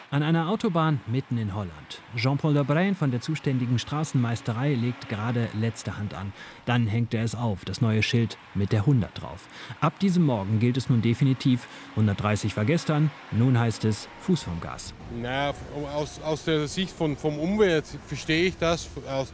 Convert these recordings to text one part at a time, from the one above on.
An einer Autobahn mitten in Holland. Jean-Paul Lebrun von der zuständigen Straßenmeisterei legt gerade letzte Hand an. Dann hängt er es auf, das neue Schild mit der 100 drauf. Ab diesem Morgen gilt es nun definitiv. 130 war gestern, nun heißt es Fuß vom Gas. Na, aus der Sicht vom Umwelt verstehe ich das.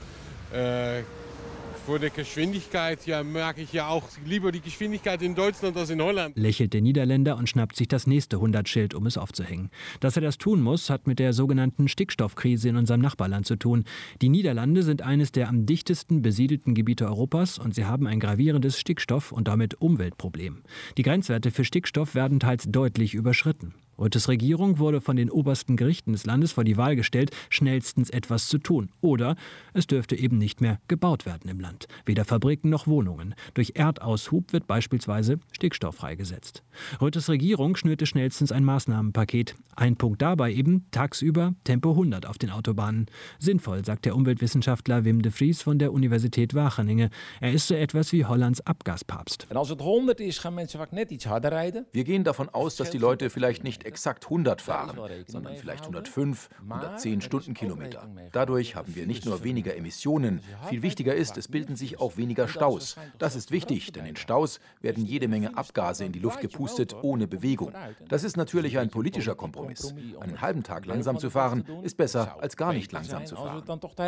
Vor der Geschwindigkeit mag ich ja auch lieber die Geschwindigkeit in Deutschland als in Holland. Lächelt der Niederländer und schnappt sich das nächste 100-Schild, um es aufzuhängen. Dass er das tun muss, hat mit der sogenannten Stickstoffkrise in unserem Nachbarland zu tun. Die Niederlande sind eines der am dichtesten besiedelten Gebiete Europas und sie haben ein gravierendes Stickstoff- und damit Umweltproblem. Die Grenzwerte für Stickstoff werden teils deutlich überschritten. Rüttes Regierung wurde von den obersten Gerichten des Landes vor die Wahl gestellt, schnellstens etwas zu tun. Oder es dürfte eben nicht mehr gebaut werden im Land. Weder Fabriken noch Wohnungen. Durch Erdaushub wird beispielsweise Stickstoff freigesetzt. Rüttes Regierung schnürte schnellstens ein Maßnahmenpaket. Ein Punkt dabei eben, tagsüber Tempo 100 auf den Autobahnen. Sinnvoll, sagt der Umweltwissenschaftler Wim de Vries von der Universität Wageningen. Er ist so etwas wie Hollands Abgaspapst. En als het 100 is, gaan mensen vaak net iets harder rijden. Wir gehen davon aus, dass die Leute vielleicht nicht exakt 100 fahren, sondern vielleicht 105, 110 Stundenkilometer. Dadurch haben wir nicht nur weniger Emissionen. Viel wichtiger ist, es bilden sich auch weniger Staus. Das ist wichtig, denn in Staus werden jede Menge Abgase in die Luft gepustet, ohne Bewegung. Das ist natürlich ein politischer Kompromiss. Einen halben Tag langsam zu fahren, ist besser, als gar nicht langsam zu fahren.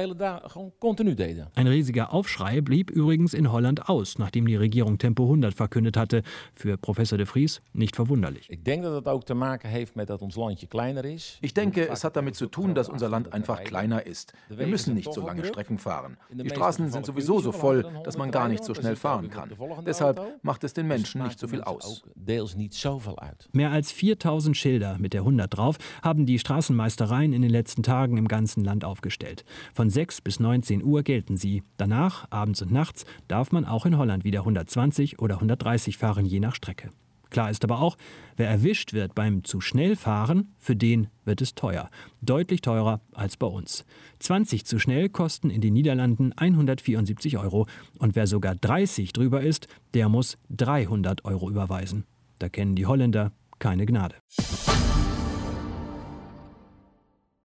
Ein riesiger Aufschrei blieb übrigens in Holland aus, nachdem die Regierung Tempo 100 verkündet hatte. Für Professor de Vries nicht verwunderlich. Ich denke, dat het ook te maken heeft met dat ons landje kleiner is. Ich denke, es hat damit zu tun, dass unser Land einfach kleiner ist. Wir müssen nicht so lange Strecken fahren. Die Straßen sind sowieso so voll, dass man gar nicht so schnell fahren kann. Deshalb macht es den Menschen nicht so viel aus. Mehr als 4000 Schilder mit der 100 drauf haben die Straßenmeistereien in den letzten Tagen im ganzen Land aufgestellt. Von 6 bis 19 Uhr gelten sie. Danach, abends und nachts, darf man auch in Holland wieder 120 oder 130 fahren, je nach Strecke. Klar ist aber auch, wer erwischt wird beim zu schnell fahren, für den wird es teuer. Deutlich teurer als bei uns. 20 zu schnell kosten in den Niederlanden 174 € und wer sogar 30 drüber ist, der muss 300 € überweisen. Da kennen die Holländer keine Gnade.